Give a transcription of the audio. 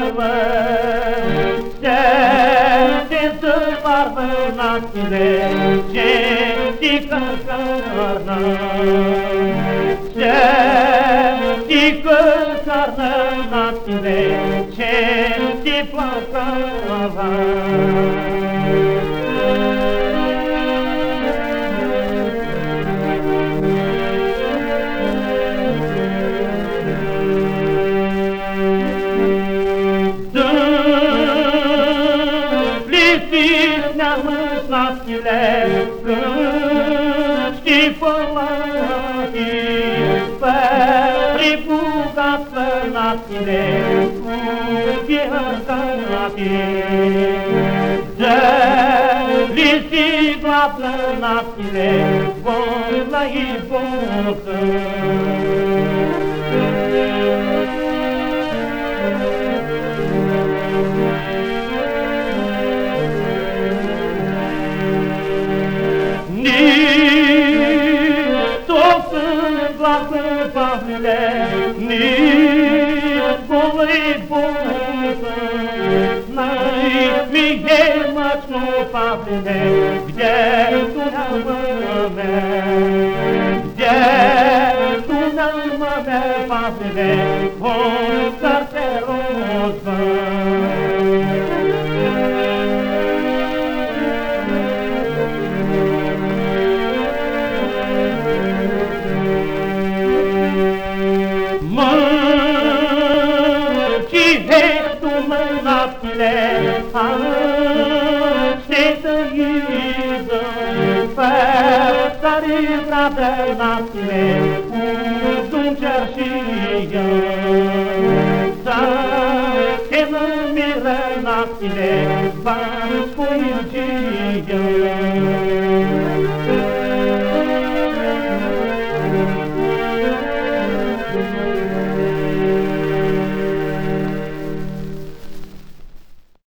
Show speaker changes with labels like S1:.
S1: mă, ce să barbă națile, ce ti cărcarnă, ce ti cărcarnă națile, ce ti placava. Ne-am națile, când știi pălătii, pe ribugață națile, cu fiercatii. De lisiglață națile, vom la iboță. Pavle, nici bolei bolă, n-ai mie măcnu pavle, gdzie tu n-am gdzie tu n-am pavle, o carte roză. Națile, aștetă iză, pe care gradă națile, cu duncer și eu. Să te numire națile, v-am spune și eu.